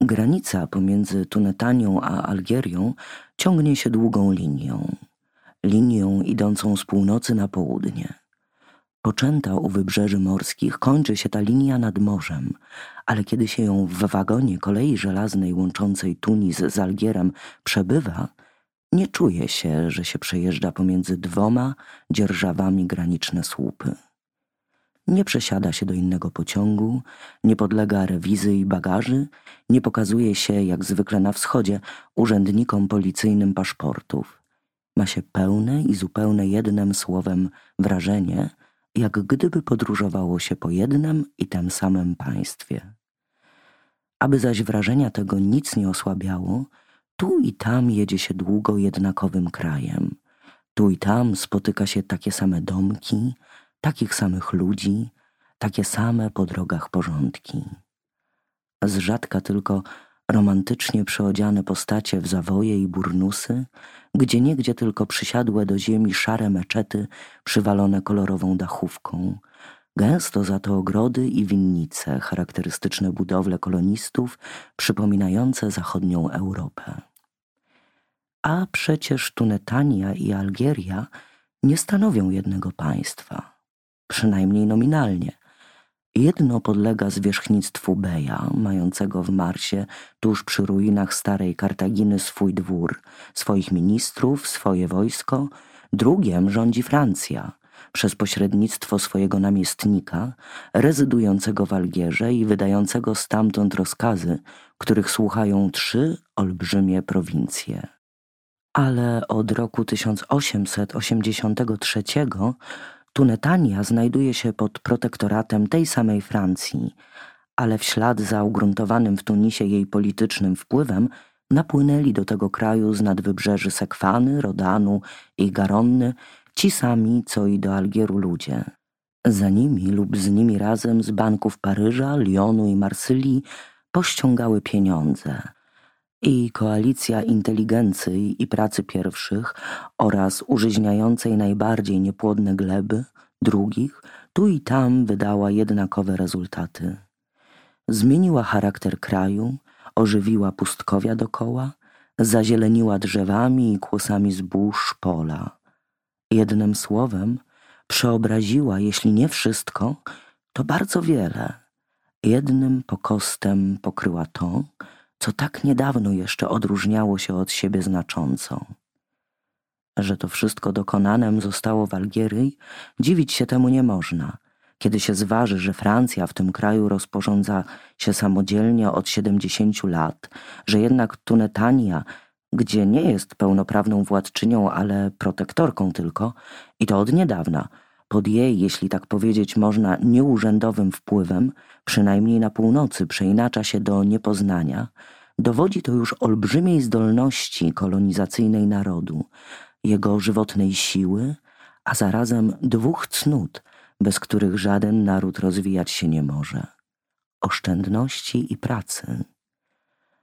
Granica pomiędzy Tunetanią a Algierią ciągnie się długą linią idącą z północy na południe. Poczęta u wybrzeży morskich kończy się ta linia nad morzem, ale kiedy się ją w wagonie kolei żelaznej łączącej Tunis z Algierem przebywa, nie czuje się, że się przejeżdża pomiędzy dwoma dzierżawami graniczne słupy. Nie przesiada się do innego pociągu, nie podlega rewizji bagaży, nie pokazuje się, jak zwykle na wschodzie, urzędnikom policyjnym paszportów. Ma się pełne i zupełne jednym słowem wrażenie, jak gdyby podróżowało się po jednym i tym samym państwie. Aby zaś wrażenia tego nic nie osłabiało, tu i tam jedzie się długo jednakowym krajem. Tu i tam spotyka się takie same domki, takich samych ludzi, takie same po drogach porządki. Zrzadka tylko romantycznie przyodziane postacie w zawoje i burnusy, gdzieniegdzie tylko przysiadłe do ziemi szare meczety przywalone kolorową dachówką, gęsto za to ogrody i winnice, charakterystyczne budowle kolonistów, przypominające zachodnią Europę. A przecież Tunetania i Algieria nie stanowią jednego państwa, przynajmniej nominalnie. Jedno podlega zwierzchnictwu Beja, mającego w Marsie tuż przy ruinach starej Kartaginy swój dwór, swoich ministrów, swoje wojsko, drugiem rządzi Francja, przez pośrednictwo swojego namiestnika, rezydującego w Algierze i wydającego stamtąd rozkazy, których słuchają 3 olbrzymie prowincje. Ale od roku 1883 Tunetania znajduje się pod protektoratem tej samej Francji, ale w ślad za ugruntowanym w Tunisie jej politycznym wpływem napłynęli do tego kraju z nadwybrzeży Sekwany, Rodanu i Garonny ci sami, co i do Algieru ludzie. Za nimi lub z nimi razem z banków Paryża, Lyonu i Marsylii pościągały pieniądze. I koalicja inteligencji i pracy pierwszych oraz użyźniającej najbardziej niepłodne gleby drugich tu i tam wydała jednakowe rezultaty. Zmieniła charakter kraju, ożywiła pustkowia dokoła, zazieleniła drzewami i kłosami zbóż pola. Jednym słowem przeobraziła, jeśli nie wszystko, to bardzo wiele. Jednym pokostem pokryła to, co tak niedawno jeszcze odróżniało się od siebie znacząco. Że to wszystko dokonanem zostało w Algierii, dziwić się temu nie można, kiedy się zważy, że Francja w tym kraju rozporządza się samodzielnie od 70 lat, że jednak Tunetania, gdzie nie jest pełnoprawną władczynią, ale protektorką tylko, i to od niedawna, pod jej, jeśli tak powiedzieć można, nieurzędowym wpływem, przynajmniej na północy, przeinacza się do niepoznania, dowodzi to już olbrzymiej zdolności kolonizacyjnej narodu, jego żywotnej siły, a zarazem 2 cnót, bez których żaden naród rozwijać się nie może: oszczędności i pracy.